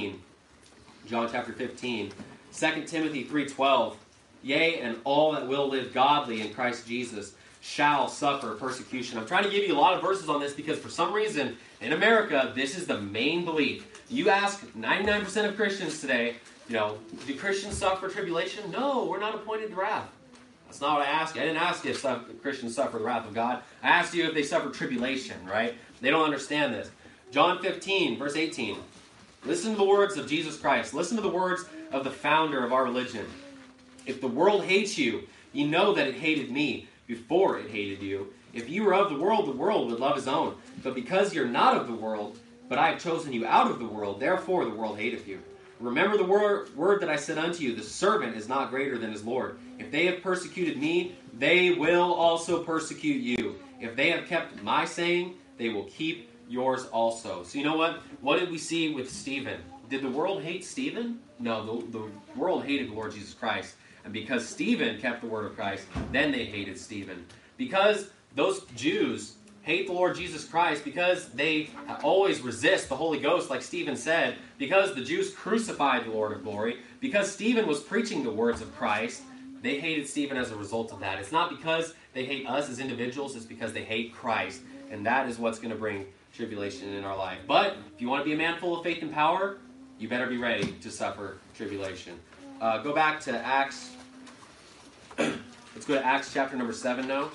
chapter 15. 2 Timothy 3:12, yea, and all that will live godly in Christ Jesus shall suffer persecution. I'm trying to give you a lot of verses on this because for some reason in America, this is the main belief. You ask 99% of Christians today, do Christians suffer tribulation? No, we're not appointed to wrath. That's not what I asked you. I didn't ask you if Christians suffer the wrath of God. I asked you if they suffer tribulation, right? They don't understand this. John 15, verse 18. Listen to the words of Jesus Christ. Listen to the words of the founder of our religion. If the world hates you, you know that it hated me before it hated you. If you were of the world would love his own. But because you're not of the world, but I have chosen you out of the world, therefore the world hateth you. Remember the word that I said unto you, the servant is not greater than his Lord. If they have persecuted me, they will also persecute you. If they have kept my saying, they will keep yours also. So you know what? What did we see with Stephen? Did the world hate Stephen? No, the world hated the Lord Jesus Christ. And because Stephen kept the word of Christ, then they hated Stephen. Because those Jews hate the Lord Jesus Christ, because they always resist the Holy Ghost, like Stephen said, because the Jews crucified the Lord of glory, because Stephen was preaching the words of Christ, they hated Stephen as a result of that. It's not because they hate us as individuals, it's because they hate Christ. And that is what's going to bring tribulation in our life. But if you want to be a man full of faith and power, you better be ready to suffer tribulation. Go back to Acts. Let's go to Acts chapter number 7 now.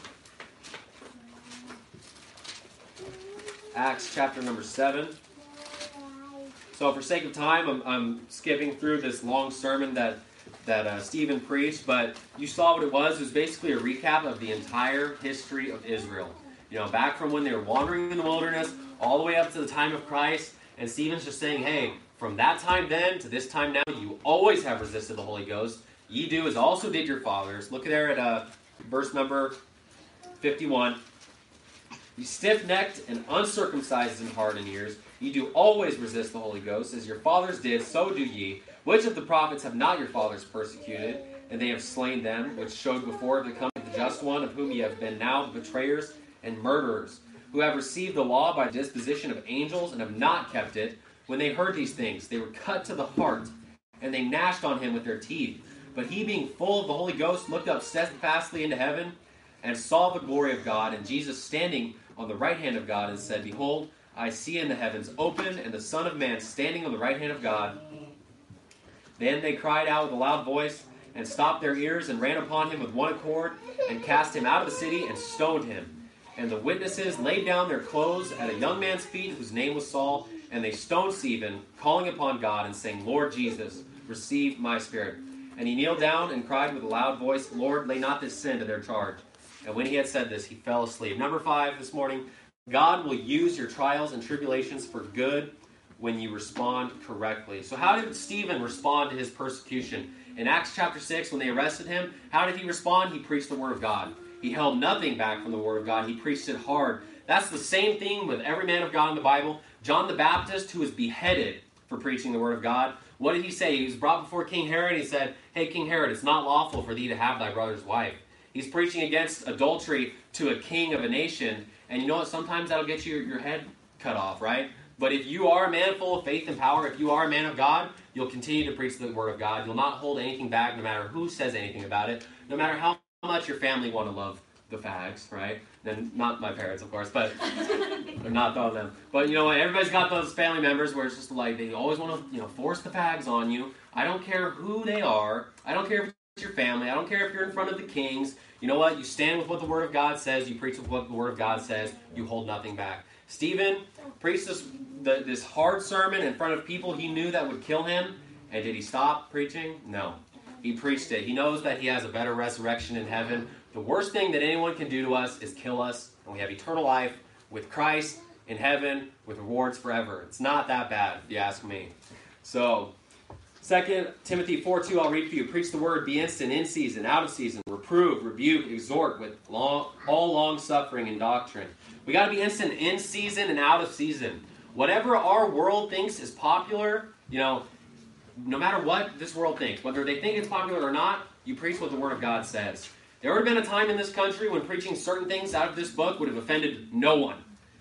Acts chapter number 7. So for sake of time, I'm skipping through this long sermon that Stephen preached, but you saw what it was. It was basically a recap of the entire history of Israel. You know, back from when they were wandering in the wilderness, all the way up to the time of Christ, and Stephen's just saying, hey, from that time then to this time now, you always have resisted the Holy Ghost. Ye do as also did your fathers. Look there at verse number 51. You stiff-necked and uncircumcised in heart and ears, ye do always resist the Holy Ghost, as your fathers did, so do ye. Which of the prophets have not your fathers persecuted, and they have slain them, which showed before the coming of the just one, of whom ye have been now the betrayers and murderers, who have received the law by disposition of angels, and have not kept it. When they heard these things, they were cut to the heart, and they gnashed on him with their teeth. But he, being full of the Holy Ghost, looked up steadfastly into heaven, and saw the glory of God, and Jesus standing on the right hand of God, and said, Behold, I see in the heavens open, and the Son of Man standing on the right hand of God. Then they cried out with a loud voice, and stopped their ears, and ran upon him with one accord, and cast him out of the city, and stoned him. And the witnesses laid down their clothes at a young man's feet, whose name was Saul, and they stoned Stephen, calling upon God, and saying, Lord Jesus, receive my spirit. And he kneeled down, and cried with a loud voice, Lord, lay not this sin to their charge. And when he had said this, he fell asleep. Number 5 this morning, God will use your trials and tribulations for good when you respond correctly. So how did Stephen respond to his persecution? In Acts chapter 6, when they arrested him, how did he respond? He preached the word of God. He held nothing back from the word of God. He preached it hard. That's the same thing with every man of God in the Bible. John the Baptist, who was beheaded for preaching the word of God, what did he say? He was brought before King Herod, and he said, Hey, King Herod, it's not lawful for thee to have thy brother's wife. He's preaching against adultery to a king of a nation. And you know what? Sometimes that'll get your head cut off, right? But if you are a man full of faith and power, if you are a man of God, you'll continue to preach the word of God. You'll not hold anything back, no matter who says anything about it, no matter how much your family want to love the fags, right? And not my parents, of course, but or not all of them. But you know what? Everybody's got those family members where it's just like they always want to, force the fags on you. I don't care who they are. I don't care if it's your family. I don't care if you're in front of the kings. You know what? You stand with what the Word of God says. You preach with what the Word of God says. You hold nothing back. Stephen preached this hard sermon in front of people he knew that would kill him. And did he stop preaching? No. He preached it. He knows that he has a better resurrection in heaven. The worst thing that anyone can do to us is kill us. And we have eternal life with Christ in heaven with rewards forever. It's not that bad, if you ask me. So, 2 Timothy 4:2, I'll read for you. Preach the word, be instant, in season, out of season. Reprove, rebuke, exhort with all long suffering and doctrine. We got to be instant in season and out of season. Whatever our world thinks is popular, no matter what this world thinks, whether they think it's popular or not, you preach what the Word of God says. There would have been a time in this country when preaching certain things out of this book would have offended no one.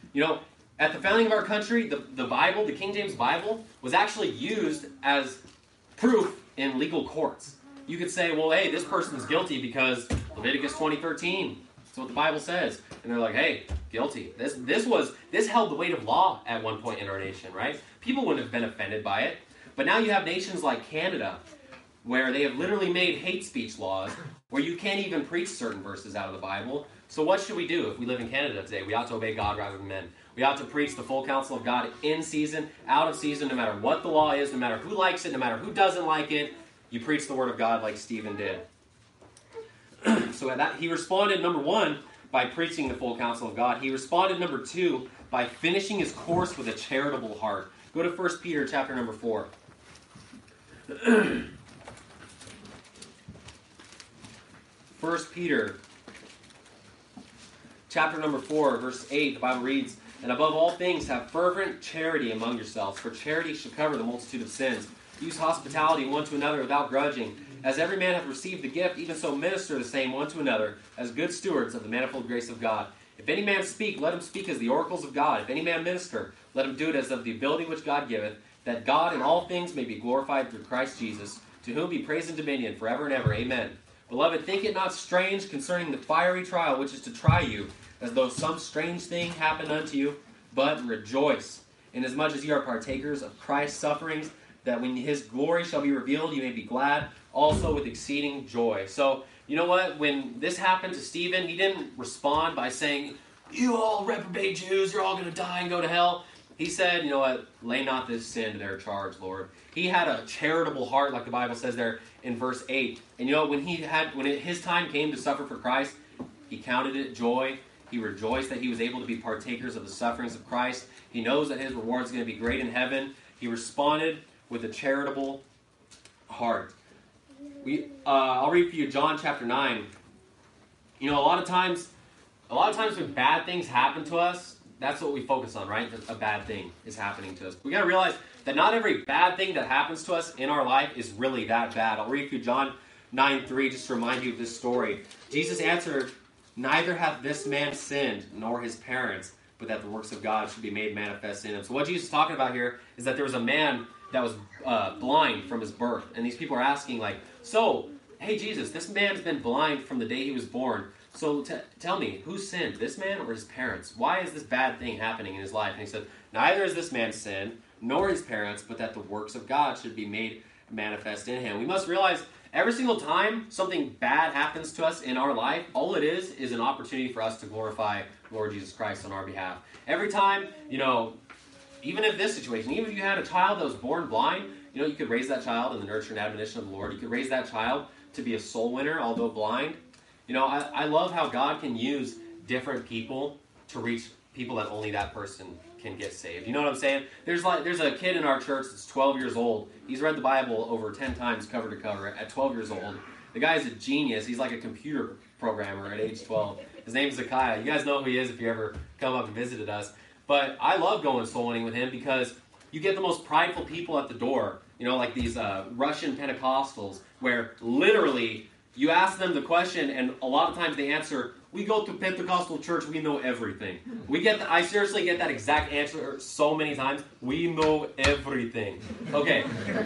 At the founding of our country, the Bible, the King James Bible, was actually used as proof in legal courts. You could say, well, hey, this person's guilty because Leviticus 20:13. That's what the Bible says. And they're like, hey, guilty. This held the weight of law at one point in our nation, right? People wouldn't have been offended by it. But now you have nations like Canada, where they have literally made hate speech laws, where you can't even preach certain verses out of the Bible. So what should we do if we live in Canada today? We ought to obey God rather than men. We ought to preach the full counsel of God in season, out of season, no matter what the law is, no matter who likes it, no matter who doesn't like it. You preach the word of God like Stephen did. So that he responded, number one, by preaching the full counsel of God. He responded, number two, by finishing his course with a charitable heart. Go to 1 Peter chapter number 4. 1 Peter chapter number 4, verse 8, the Bible reads, "And above all things have fervent charity among yourselves, for charity shall cover the multitude of sins. Use hospitality one to another without grudging. As every man hath received the gift, even so minister the same one to another, as good stewards of the manifold grace of God. If any man speak, let him speak as the oracles of God. If any man minister, let him do it as of the ability which God giveth, that God in all things may be glorified through Christ Jesus, to whom be praise and dominion forever and ever. Amen. Beloved, think it not strange concerning the fiery trial which is to try you, as though some strange thing happened unto you, but rejoice, inasmuch as ye are partakers of Christ's sufferings, that when his glory shall be revealed, you may be glad also with exceeding joy." So, you know what? When this happened to Stephen, he didn't respond by saying, "You all reprobate Jews, you're all going to die and go to hell." He said, "You know what? Lay not this sin to their charge, Lord." He had a charitable heart, like the Bible says there in verse 8. And you know, when his time came to suffer for Christ, he counted it joy. He rejoiced that he was able to be partakers of the sufferings of Christ. He knows that his reward is going to be great in heaven. He responded with a charitable heart. I'll read for you John chapter 9. You know, a lot of times when bad things happen to us, that's what we focus on, right? That a bad thing is happening to us. We got to realize that not every bad thing that happens to us in our life is really that bad. I'll read for you John 9:3 just to remind you of this story. Jesus answered, "Neither hath this man sinned, nor his parents, but that the works of God should be made manifest in him." So what Jesus is talking about here is that there was a man that was blind from his birth. And these people are asking, like, "So, hey Jesus, this man's been blind from the day he was born. So tell me, who sinned, this man or his parents? Why is this bad thing happening in his life?" And he said, "Neither is this man sinned, nor his parents, but that the works of God should be made manifest in him." We must realize every single time something bad happens to us in our life, all it is an opportunity for us to glorify Lord Jesus Christ on our behalf. Every time, you know, even if this situation, even if you had a child that was born blind, you know, you could raise that child in the nurture and admonition of the Lord. You could raise that child to be a soul winner, although blind. You know, I love how God can use different people to reach people that only that person can get saved. You know what I'm saying? There's a kid in our church that's 12 years old. He's read the Bible over 10 times cover to cover at 12 years old. The guy's a genius. He's like a computer programmer at age 12. His name's Zekiah. You guys know who he is if you ever come up and visited us. But I love going soul winning with him because you get the most prideful people at the door. You know, like these Russian Pentecostals, where literally you ask them the question, and a lot of times they answer, "We go to Pentecostal church, we know everything." I seriously get that exact answer so many times. "We know everything." Okay,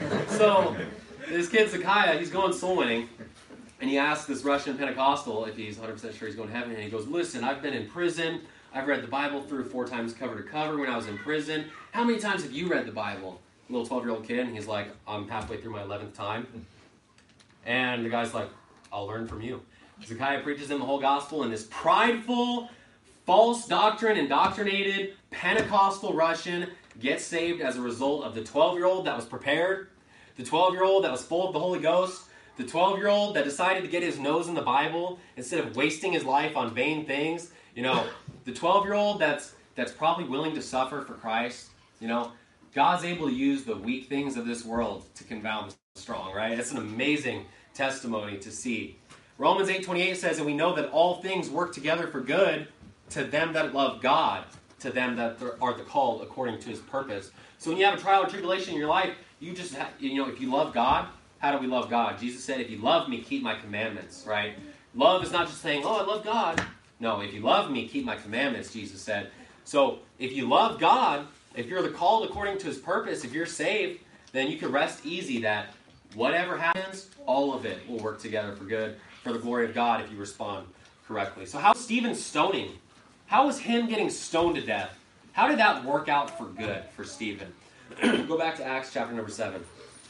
so this kid Zekiah, he's going soul winning, and he asks this Russian Pentecostal if he's 100% sure he's going to heaven, and he goes, "Listen, I've been in prison. I've read the Bible 3 or 4 times cover to cover when I was in prison. How many times have you read the Bible?" Little 12-year-old kid, and he's like, "I'm halfway through my 11th time." And the guy's like, "I'll learn from you." Zekiah preaches him the whole gospel, and this prideful, false doctrine, indoctrinated, Pentecostal Russian gets saved as a result of the 12-year-old that was prepared, the 12-year-old that was full of the Holy Ghost, the 12-year-old that decided to get his nose in the Bible instead of wasting his life on vain things. You know, the 12-year-old that's probably willing to suffer for Christ. You know, God's able to use the weak things of this world to confound the strong, right? It's an amazing testimony to see. Romans 8:28 says, "And we know that all things work together for good to them that love God, to them that are the called according to his purpose." So when you have a trial or tribulation in your life, you just if you love God, how do we love God? Jesus said, "If you love me, keep my commandments," right? Love is not just saying, "Oh, I love God." No, if you love me, keep my commandments, Jesus said. So if you love God, if you're the called according to his purpose, if you're saved, then you can rest easy that whatever happens, all of it will work together for good, for the glory of God if you respond correctly. So how was Stephen's stoning? How was him getting stoned to death? How did that work out for good for Stephen? Go back to Acts chapter number 7.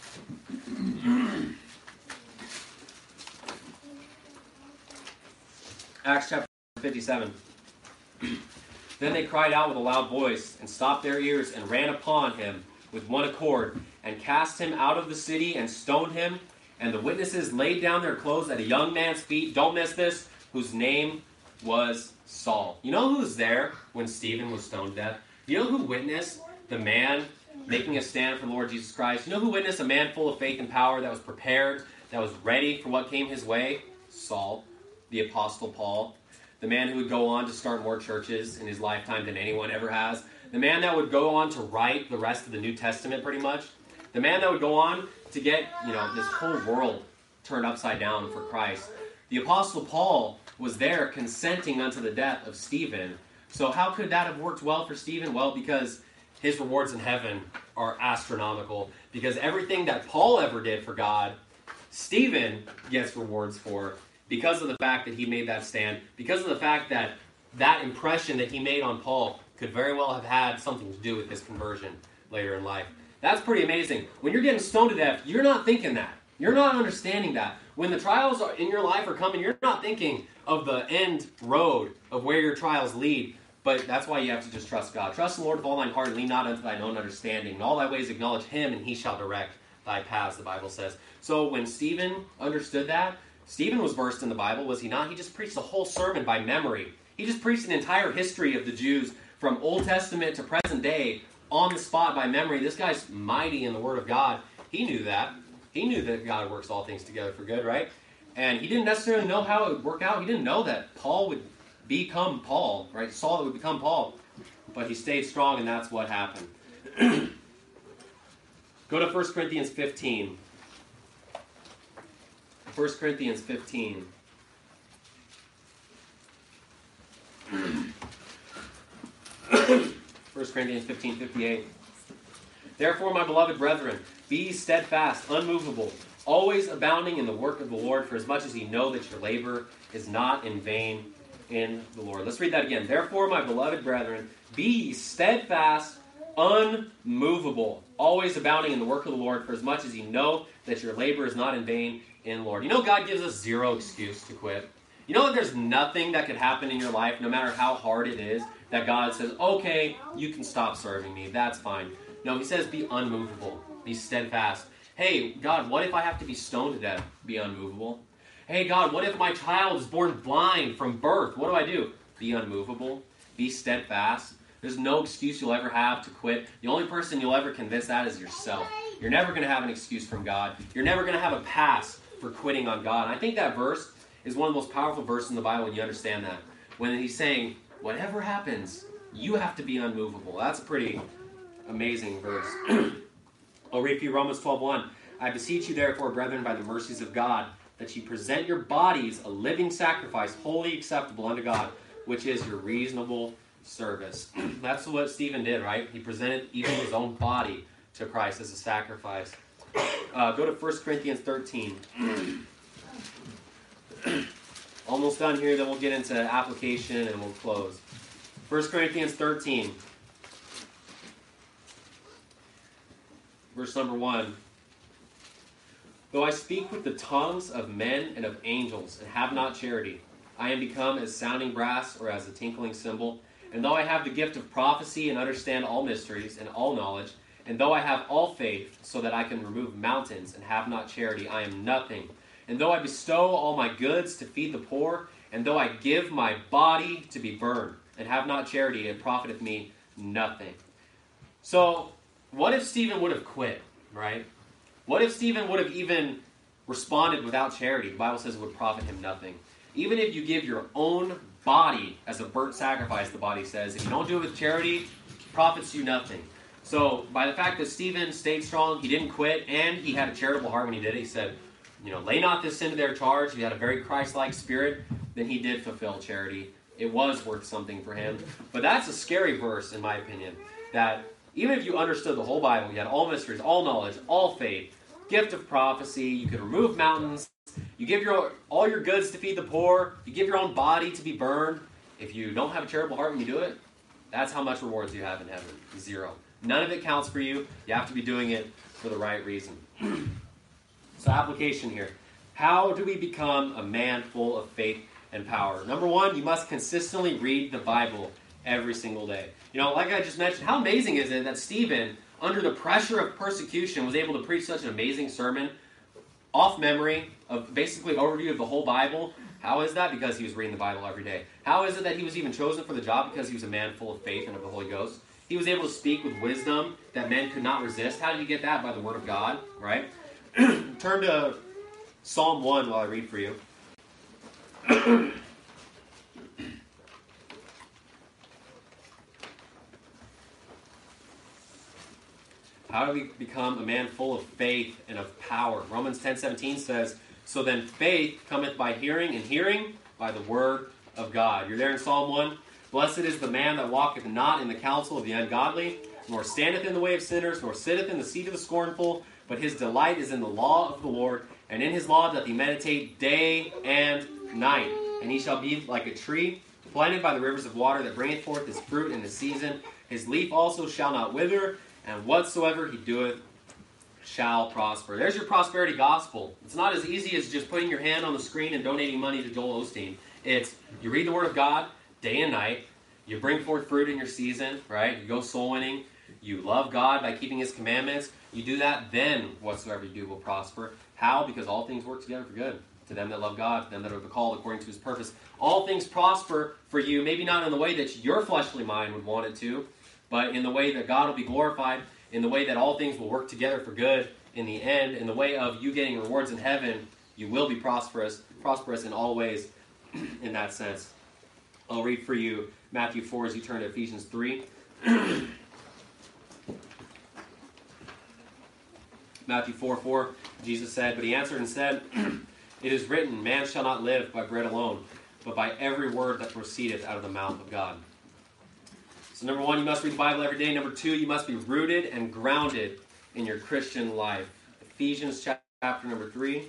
Acts chapter 57. Then they cried out with a loud voice and stopped their ears and ran upon him with one accord and cast him out of the city and stoned him. And the witnesses laid down their clothes at a young man's feet, don't miss this, whose name was Saul. You know who was there when Stephen was stoned to death? You know who witnessed the man making a stand for the Lord Jesus Christ? You know who witnessed a man full of faith and power that was prepared, that was ready for what came his way? Saul, the Apostle Paul. The man who would go on to start more churches in his lifetime than anyone ever has. The man that would go on to write the rest of the New Testament, pretty much. The man that would go on to get, this whole world turned upside down for Christ. The Apostle Paul was there consenting unto the death of Stephen. So how could that have worked well for Stephen? Well, because his rewards in heaven are astronomical. Because everything that Paul ever did for God, Stephen gets rewards for, because of the fact that he made that stand, because of the fact that that impression that he made on Paul could very well have had something to do with his conversion later in life. That's pretty amazing. When you're getting stoned to death, you're not thinking that. You're not understanding that. When the trials in your life are coming, you're not thinking of the end road of where your trials lead. But that's why you have to just trust God. Trust the Lord with all thine heart, and lean not unto thine own understanding. In all thy ways acknowledge him, and he shall direct thy paths, the Bible says. So when Stephen understood that, Stephen was versed in the Bible, was he not? He just preached the whole sermon by memory. He just preached an entire history of the Jews from Old Testament to present day on the spot by memory. This guy's mighty in the Word of God. He knew that. He knew that God works all things together for good, right? And he didn't necessarily know how it would work out. He didn't know that Paul would become Paul, right? Saul would become Paul. But he stayed strong, and that's what happened. Go to 1 Corinthians 15. 1 Corinthians 15. 1 Corinthians 15:58. Therefore, my beloved brethren, be ye steadfast, unmovable, always abounding in the work of the Lord, for as much as ye know that your labor is not in vain in the Lord. Let's read that again. Therefore, my beloved brethren, be ye steadfast, unmovable, always abounding in the work of the Lord, for as much as ye know that your labor is not in vain in the Lord. You know, God gives us zero excuse to quit. You know that there's nothing that could happen in your life, no matter how hard it is, that God says, okay, you can stop serving me. That's fine. No, he says be unmovable. Be steadfast. Hey, God, what if I have to be stoned to death? Be unmovable. Hey, God, what if my child is born blind from birth? What do I do? Be unmovable. Be steadfast. There's no excuse you'll ever have to quit. The only person you'll ever convince that is yourself. You're never going to have an excuse from God. You're never going to have a pass for quitting on God. And I think that verse is one of the most powerful verses in the Bible when you understand that. When he's saying, whatever happens, you have to be unmovable. That's a pretty amazing verse. I'll read for you Romans 12:1. I beseech you therefore, brethren, by the mercies of God, that ye present your bodies a living sacrifice, wholly acceptable unto God, which is your reasonable service. That's what Stephen did, right? He presented even his own body to Christ as a sacrifice. Go to 1 Corinthians 13. Almost done here, then we'll get into application and we'll close. 1 Corinthians 13. Verse number 1. Though I speak with the tongues of men and of angels, and have not charity, I am become as sounding brass or as a tinkling cymbal. And though I have the gift of prophecy and understand all mysteries and all knowledge, and though I have all faith so that I can remove mountains and have not charity, I am nothing. And though I bestow all my goods to feed the poor, and though I give my body to be burned, and have not charity, it profiteth me nothing. So, what if Stephen would have quit, right? What if Stephen would have even responded without charity? The Bible says it would profit him nothing. Even if you give your own body as a burnt sacrifice, the body says, if you don't do it with charity, it profits you nothing. So, by the fact that Stephen stayed strong, he didn't quit, and he had a charitable heart when he did it, he said, lay not this sin to their charge. He had a very Christ-like spirit. Then he did fulfill charity. It was worth something for him. But that's a scary verse, in my opinion, that even if you understood the whole Bible, you had all mysteries, all knowledge, all faith, gift of prophecy, you could remove mountains, you give all your goods to feed the poor, you give your own body to be burned. If you don't have a charitable heart when you do it, that's how much rewards you have in heaven. Zero. None of it counts for you. You have to be doing it for the right reason. So application here. How do we become a man full of faith and power? Number one, you must consistently read the Bible every single day. Like I just mentioned, how amazing is it that Stephen, under the pressure of persecution, was able to preach such an amazing sermon off memory of basically overview of the whole Bible. How is that? Because he was reading the Bible every day. How is it that he was even chosen for the job? Because he was a man full of faith and of the Holy Ghost. He was able to speak with wisdom that men could not resist. How did he get that? By the Word of God, right? Turn to Psalm 1 while I read for you. How do we become a man full of faith and of power? Romans 10:17 says, so then faith cometh by hearing, and hearing by the word of God. You're there in Psalm 1. Blessed is the man that walketh not in the counsel of the ungodly, nor standeth in the way of sinners, nor sitteth in the seat of the scornful, but his delight is in the law of the Lord, and in his law doth he meditate day and night. And he shall be like a tree planted by the rivers of water, that bringeth forth his fruit in his season. His leaf also shall not wither, and whatsoever he doeth shall prosper. There's your prosperity gospel. It's not as easy as just putting your hand on the screen and donating money to Joel Osteen. It's, you read the Word of God day and night, you bring forth fruit in your season, right? You go soul winning, you love God by keeping His commandments. You do that, then whatsoever you do will prosper. How? Because all things work together for good. To them that love God, to them that are called according to His purpose. All things prosper for you, maybe not in the way that your fleshly mind would want it to, but in the way that God will be glorified, in the way that all things will work together for good in the end, in the way of you getting rewards in heaven. You will be prosperous in all ways in that sense. I'll read for you Matthew 4 as you turn to Ephesians 3. Matthew 4:4, Jesus said, but he answered and said, it is written, man shall not live by bread alone, but by every word that proceedeth out of the mouth of God. So number one, you must read the Bible every day. Number two, you must be rooted and grounded in your Christian life. Ephesians chapter number 3.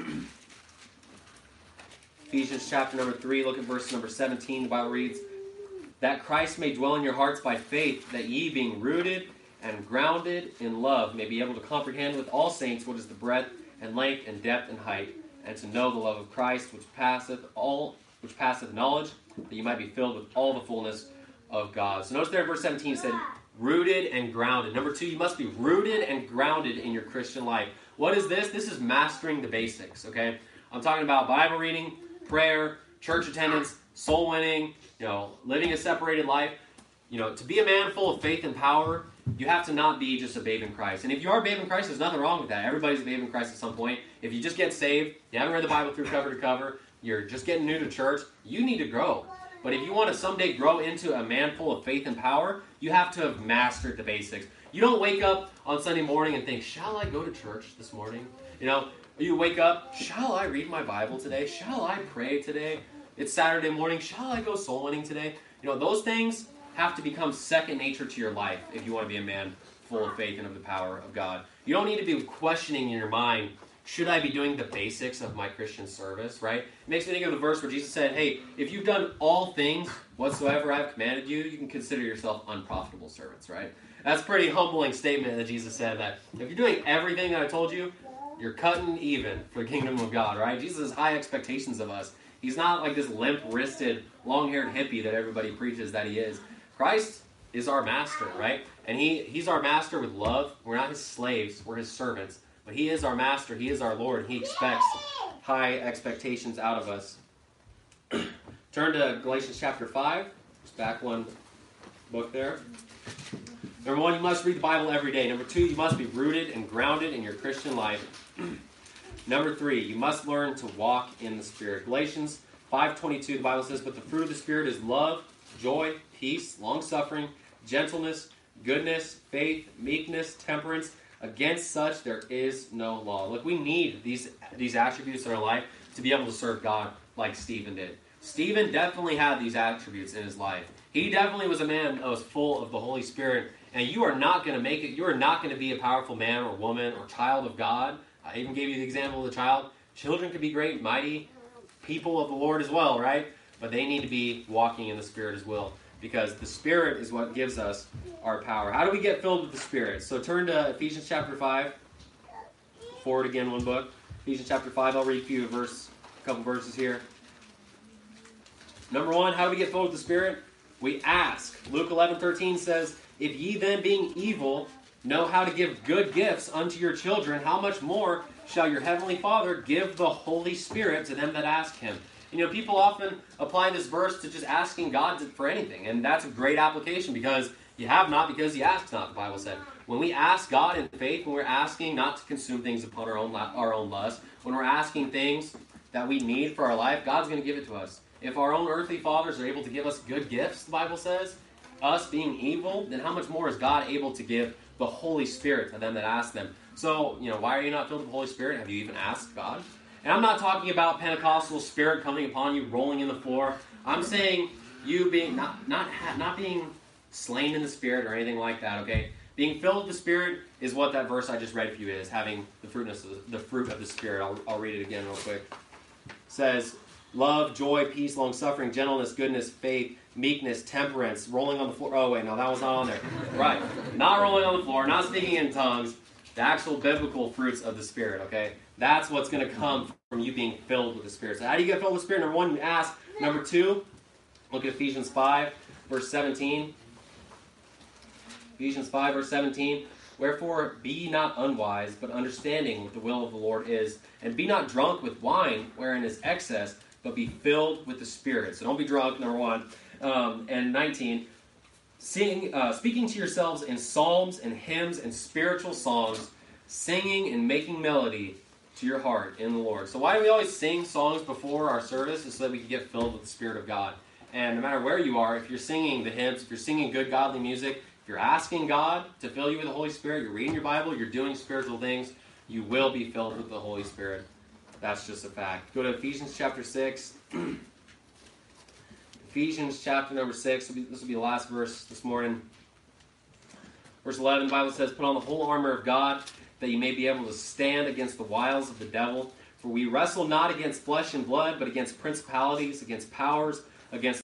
Ephesians chapter number 3, look at verse number 17. The Bible reads, that Christ may dwell in your hearts by faith, that ye being rooted and grounded in love may be able to comprehend with all saints what is the breadth and length and depth and height, and to know the love of Christ which passeth knowledge, that you might be filled with all the fullness of God. So notice there in verse 17 it said, rooted and grounded. Number two, you must be rooted and grounded in your Christian life. What is this? This is mastering the basics, okay? I'm talking about Bible reading, prayer, church attendance, soul winning, living a separated life. To be a man full of faith and power, you have to not be just a babe in Christ. And if you are a babe in Christ, there's nothing wrong with that. Everybody's a babe in Christ at some point. If you just get saved, you haven't read the Bible through cover to cover, you're just getting new to church, you need to grow. But if you want to someday grow into a man full of faith and power, you have to have mastered the basics. You don't wake up on Sunday morning and think, shall I go to church this morning? You wake up, shall I read my Bible today? Shall I pray today? It's Saturday morning, shall I go soul winning today? Those things have to become second nature to your life if you want to be a man full of faith and of the power of God. You don't need to be questioning in your mind, should I be doing the basics of my Christian service, right? It makes me think of the verse where Jesus said, hey, if you've done all things whatsoever I have commanded you, you can consider yourself unprofitable servants, right? That's a pretty humbling statement that Jesus said, that if you're doing everything that I told you, you're cutting even for the kingdom of God, right? Jesus has high expectations of us. He's not like this limp-wristed, long-haired hippie that everybody preaches that he is. Christ is our master, right? And he's our master with love. We're not his slaves, we're his servants. But he is our master, he is our Lord. He expects high expectations out of us. Turn to Galatians chapter 5. Just back one book there. Number one, you must read the Bible every day. Number two, you must be rooted and grounded in your Christian life. Number three, you must learn to walk in the Spirit. Galatians 5:22, the Bible says, but the fruit of the Spirit is love, joy, peace, long-suffering, gentleness, goodness, faith, meekness, temperance. Against such there is no law. Look, we need these attributes in our life to be able to serve God like Stephen did. Stephen definitely had these attributes in his life. He definitely was a man that was full of the Holy Spirit. And you are not going to make it. You are not going to be a powerful man or woman or child of God. I even gave you the example of the child. Children can be great, mighty people of the Lord as well, right? But they need to be walking in the Spirit as well, because the Spirit is what gives us our power. How do we get filled with the Spirit? So turn to Ephesians chapter 5. Forward again one book. Ephesians chapter 5. I'll read for you a couple verses here. Number one, how do we get filled with the Spirit? We ask. Luke 11:13 says, if ye then being evil know how to give good gifts unto your children, how much more shall your heavenly Father give the Holy Spirit to them that ask him. People often apply this verse to just asking God for anything, and that's a great application because you have not because you ask not, the Bible said. When we ask God in faith, when we're asking not to consume things upon our own lust, when we're asking things that we need for our life, God's going to give it to us. If our own earthly fathers are able to give us good gifts, the Bible says, us being evil, then how much more is God able to give the Holy Spirit to them that ask them? So, why are you not filled with the Holy Spirit? Have you even asked God? And I'm not talking about Pentecostal Spirit coming upon you, rolling in the floor. I'm saying you being not being slain in the Spirit or anything like that, okay? Being filled with the Spirit is what that verse I just read for you is, having the fruit of the Spirit. I'll read it again real quick. It says, love, joy, peace, long-suffering, gentleness, goodness, faith, meekness, temperance, rolling on the floor. Oh, wait, no, that was not on there. Right. Not rolling on the floor, not speaking in tongues. The actual biblical fruits of the Spirit, okay? That's what's going to come from you being filled with the Spirit. So how do you get filled with the Spirit? Number one, you ask. Number two, look at Ephesians 5, verse 17. Ephesians 5, verse 17. Wherefore, be ye not unwise, but understanding what the will of the Lord is. And be not drunk with wine, wherein is excess, but be filled with the Spirit. So don't be drunk, number one. And 19. Speaking to yourselves in psalms and hymns and spiritual songs, singing and making melody to your heart in the Lord. So why do we always sing songs before our service? Is so that we can get filled with the Spirit of God. And no matter where you are, if you're singing the hymns, if you're singing good godly music, if you're asking God to fill you with the Holy Spirit, you're reading your Bible, you're doing spiritual things, you will be filled with the Holy Spirit. That's just a fact. Go to Ephesians chapter 6. Ephesians chapter number 6. This will be the last verse this morning. Verse 11, the Bible says, put on the whole armor of God, that you may be able to stand against the wiles of the devil. For we wrestle not against flesh and blood, but against principalities, against powers, against